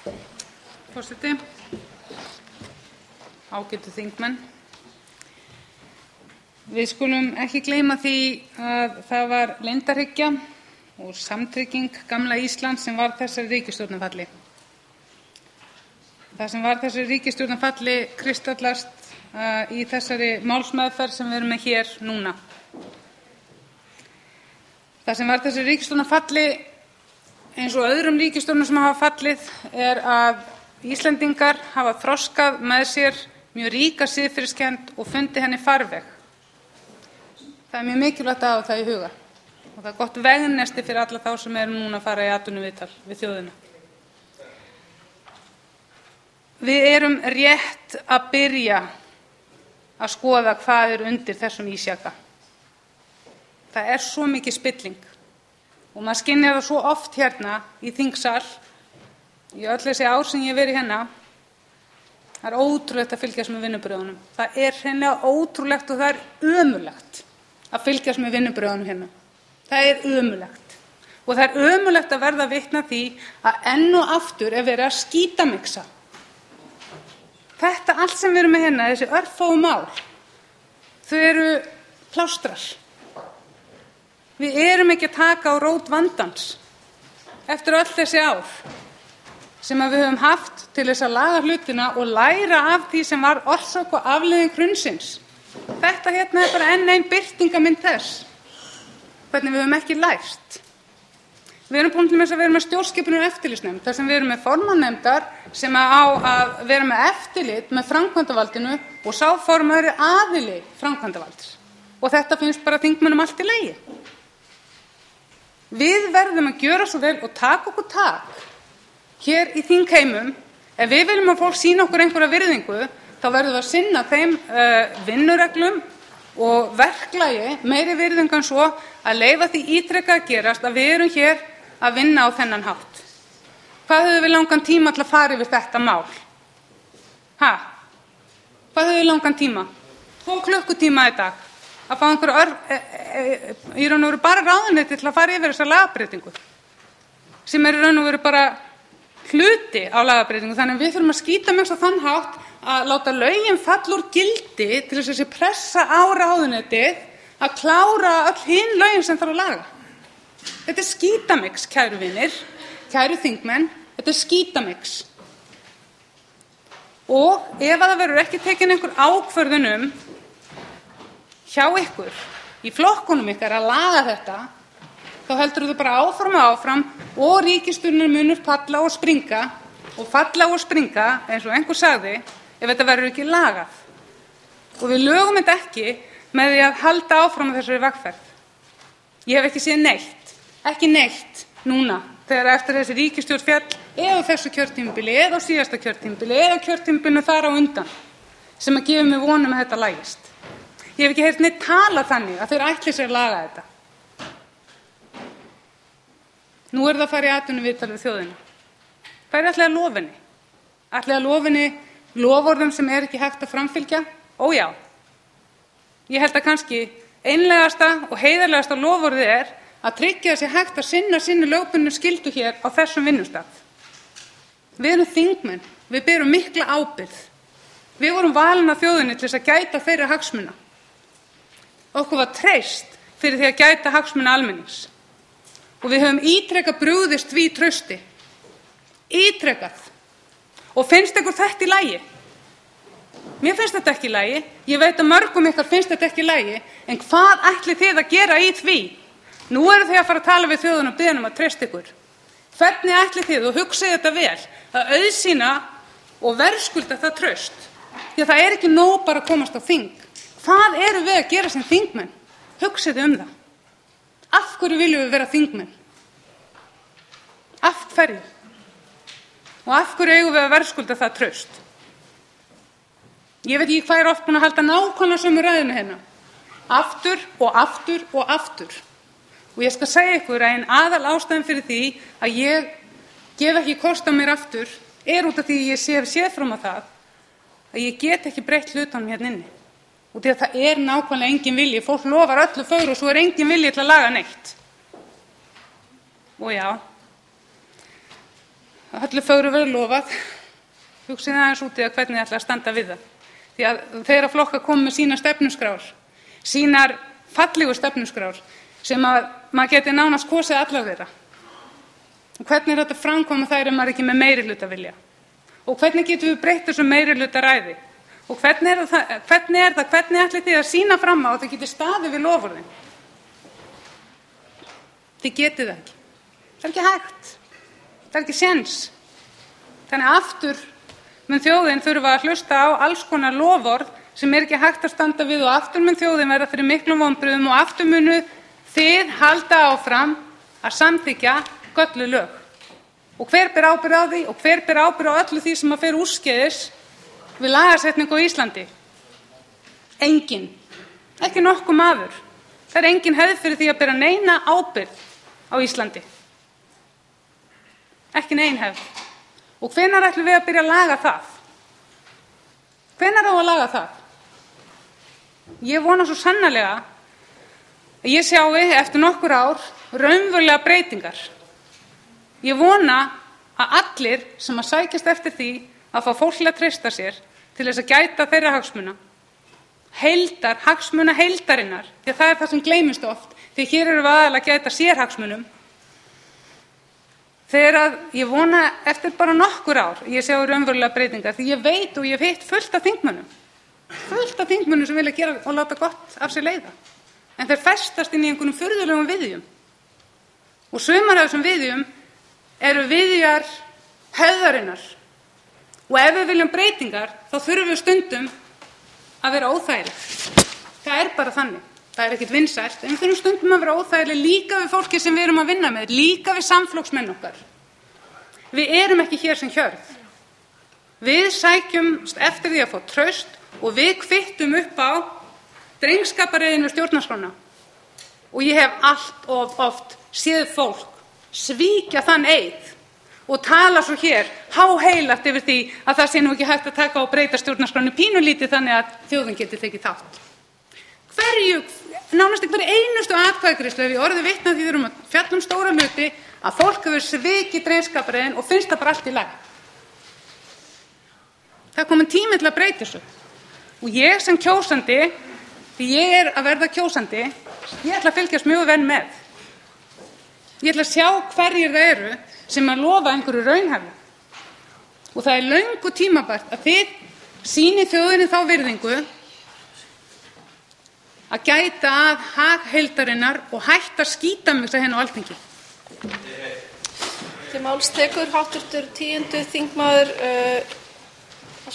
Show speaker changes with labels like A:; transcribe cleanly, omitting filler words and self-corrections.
A: Forseti, ágætu þingmenn. Við skulum ekki gleyma því að það var leyndarhyggja og samtrygging gamla Íslands sem varð þessari ríkisstjórnarfalli. Það sem varð þessari ríkisstjórnarfalli kristallast í þessari málsmeðferð sem við erum með hér núna. Það sem varð þessari ríkisstjórnarfalli, eins og öðrum ríkisstjórnum sem hafa fallið, er að Íslendingar hafa þroskað með sér mjög ríka siðferðiskennd og fundið henni farveg. Það er mjög mikilvægt að hafa það í huga og það er gott vegnesti fyrir alla þá sem eru núna að fara í atvinnuviðtal við þjóðina. Við erum rétt að byrja að skoða hvað er undir þessum ísjaka. Það er svo mikið spilling og maður skynjar það svo oft hérna í þingsal, í öll þessi ár sem ég hef verið hérna. Það er ótrúlegt að fylgjast með vinnubrögðunum. Það er hreinlega ótrúlegt og það er ömurlegt að fylgjast með vinnubrögðunum hérna. Það er ömurlegt. Og það er ömurlegt að verða vitni að því að enn og aftur er verið að skítamiksa. Þetta allt sem við erum með hérna, þessi örfáu mál, þau eru plástrar. Við erum ekki að taka á rót vandans eftir öll þessi ár sem við höfum haft til þess að laga hlutina og læra af því sem var orsök og afleiðing hrunsins. Þetta hérna er bara enn ein birtingarmynd þess, hvernig við höfum ekki lært. Við erum búin til þess að vera með stjórnskipunar- og eftirlitsnefnd, þar sem við erum með formannefndar sem á að vera með eftirlit með framkvæmdarvaldinu og sá formaður er aðili framkvæmdarvalds. Og þetta finnst bara þingmönnum allt í lagi. Við verðum að gjöra svo vel og taka okkur tak hér í þingheimum. Ef við viljum að fólk sýna okkur einhverja virðingu, þá verðum við að sinna þeim vinnureglum og verklagi meiri virðingu en svo að leyfa því ítrekað að gerast að við erum hér að vinna á þennan hátt. Hvað höfum við langan tíma til að fara yfir þetta mál? Hvað höfum við langan tíma? 2 klukkutíma í dag að fá í raun og veru bara ráðuneyti til að fara yfir þessa lagabreytingu sem er í raun og veru bara hluti á lagabreytingu. Þannig að við þurfum að skýta með þess að þann hátt að láta lögin falla úr gildi til þess að þessi pressa á ráðuneytið að klára öll hin lögin sem þarf að laga. Þetta er skítamix, kæru vinir, kæru þingmenn, þetta er skítamix. Og ef það verður ekki tekin einhver ákvörðun hjá ykkur, í flokkunum ykkar að laga þetta, þá heldur þau bara áfram og áfram og ríkisstjórnin munur falla og springa eins og einhver sagði ef þetta verður ekki lagað. Og við lögum þetta ekki með því að halda áfram á þessari vegferð. Ég hef ekki séð ekki neitt núna þegar eftir þessi ríkisstjórn féll eða þessu kjörtímabili eða á síðasta kjörtímabili eða kjörtímabilinu þar á undan sem að gefa mig von að þetta lagist. Ég hef ekki heyrt neitt tala þannig að þeir ætli sér að laga þetta. Nú er það að fara í atvinnuviðtal við þjóðina. Hvað ætli að lofa henni? Ætli að lofa henni loforðum sem er ekki hægt að framfylgja? Ó já. Ég held að kannski einlegasta og heiðarlegasta loforðið er að tryggja að sé hægt að sinna sinni lögbundnu skyldu hér á þessum vinnustað. Við erum þingmenn, við berum mikla ábyrgð. Við vorum valin af þjóðinni til þess að gæta þeirra hagsmuna. Okkur var treyst fyrir því að gæta hagsmuna almennings. Og við höfum ítrekað brugðist því trausti. Ítrekað. Og finnst ykkur þetta í lagi? Mér finnst þetta ekki í lagi. Ég veit að mörgum ykkar finnst þetta ekki í lagi. En hvað ætlið þið að gera í því? Nú eru þið að fara að tala við þjóðina og biðja um að treysta ykkur. Hvernig ætlið þið, og hugsið þetta vel, að auðsýna og verðskulda það traust? Því að það er ekki nóg bara að komast á þing. Hvað erum við að gera sem þingmenn? Hugsið um það. Af hverju viljum við vera þingmenn? Af hverju? Og af hverju eigum við að verðskulda það traust? Ég veit ekki hvað er oft búin að halda nákvæmlega sömu ræðuna hérna. Aftur og aftur og aftur. Og ég skal segja ykkur að ein aðal ástæðan fyrir því að ég gef ekki kost á mér aftur er út af því ég séð fram á það að ég get ekki breytt hlutunum hérna inni. Og því að það er nákvæmlega engin vilji. Fólk lofar öllu fögru og svo er engin vilji til að laga neitt. Og já, öllu fögru verður lofað, hugsið aðeins út í hvernig þið ætla að standa við það. Því að þeirra flokkar koma með sínar stefnuskrár, sínar fallegu stefnuskrár, sem að maður geti nánast kosið allar þeirra. Og hvernig þetta framkvæma þær ef maður ekki með meirihlutavilja? Og hvernig getum við breytt þessu meirihlutaræði? Og hvernig ætlið þið að sýna fram á að þið getið staðið við loforðin? Þið getið það ekki. Það ekki hægt. Það ekki séns. Þannig aftur mun þjóðin þurfa að hlusta á alls konar loforð sem ekki hægt að standa við, og aftur mun þjóðin verða fyrir miklum vonbrigðum, og aftur munu þið halda áfram að samþykkja gölluð lög. Og hver ber ábyrgð á því, og hver ber ábyrgð á öllu því sem að fer úrskeiðis við lagasetningu á Íslandi? Enginn. Ekki nokkur maður. Það er engin hefð fyrir því að bera neina ábyrgð á Íslandi. Ekki nein hefð. Og hvenær ætlum við að byrja að laga það? Hvenær á að laga það? Ég vona svo sannarlega að ég sjái eftir nokkur ár raunverulega breytingar. Ég vona að allir sem að sækjast eftir því að fá fólk til að treysta sér til þess að gæta þeirra hagsmuna, hagsmuna heildarinnar, því að það er það sem gleymist oft, því hér erum við aðalega að gæta sérhagsmunum. Þegar að ég vona eftir bara nokkur ár ég sjá raunverulega breytingar, því ég veit og ég hef hitt fullt af þingmönnum sem vilja gera og láta gott af sér leiða, en þeir festast inn í einhverjum furðulegum viðjum, og sumar af þessum viðjum eru viðjar hefðarinnar, og ef við viljum breytingar þá þurfum við stundum að vera óþægileg. Það er bara þannig. Það er ekkert vinsælt, en við þurfum stundum að vera óþægileg líka við fólki sem við erum að vinna með, líka við samflokksmenn okkar. Við erum ekki hér sem hjörð. Við sækjumst eftir því að fá traust, og við kvittum upp á drengskapareiðinu stjórnarskrána. Og ég hef allt of oft séð fólk svíkja þann eið og tala svo hér háheilagt yfir því að það sé nú ekki hægt að taka og breyta stjórnarskránu pínulítið þannig að þjóðin geti tekið þátt. Nánast einhverju einustu atkvæðagreiðslu ef ég orðið vitni að því þurfum að fjalla stóra hluti, að fólk hefur svikið drengskapareiðin og finnst það bara allt í lagi. Það er kominn tími til að breyta þessu. Og ég sem kjósandi, því ég er að verða kjósandi, ég ætla að fylgjast mjög vel með. Ég ætla að sjá hverjir það eru sem að lofa einhverju raunhæfu. Og það er löngu tímabært að þið sýnið þjóðinni þá virðingu að gæta að hag heildarinnar og hætta að skýta mig sem henni á Alþingi.
B: Til máls tekur hv. 10. þingmaður